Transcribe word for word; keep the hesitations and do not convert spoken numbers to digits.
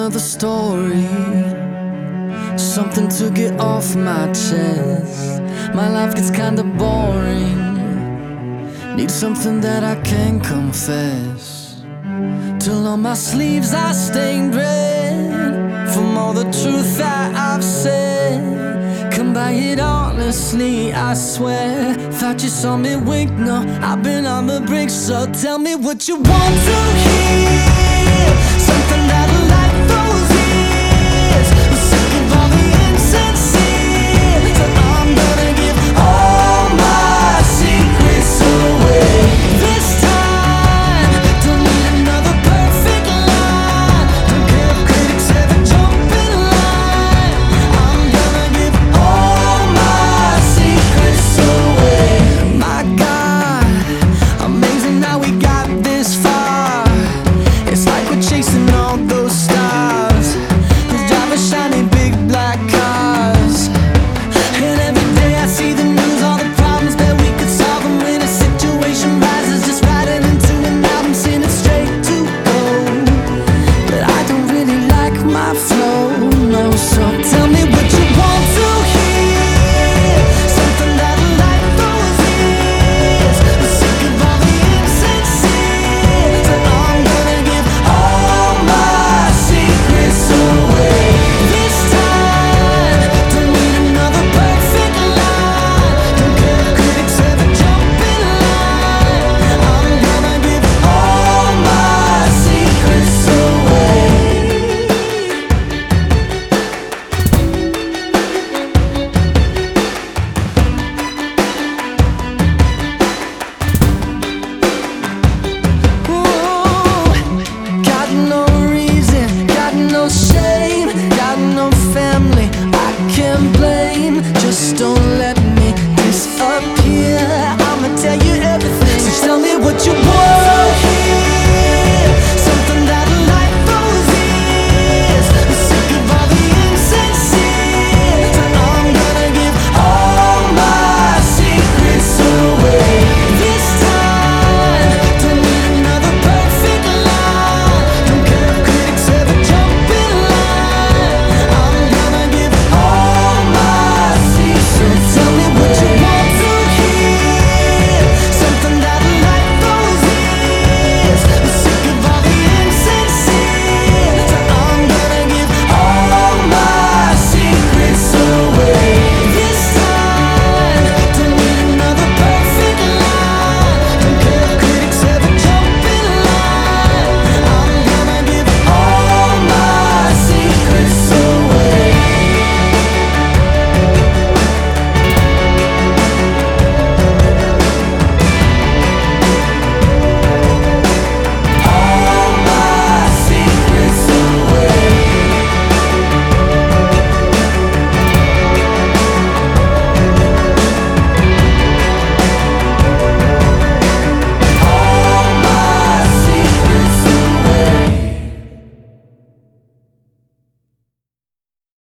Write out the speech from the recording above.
another story, something to get off my chest. My life gets kinda boring, need something that I can confess. Till on my sleeves are stained red from all the truth that I've said. Come by it honestly, I swear. Thought you saw me wink, no, I've been on the brink. So tell me what you want to hear, something that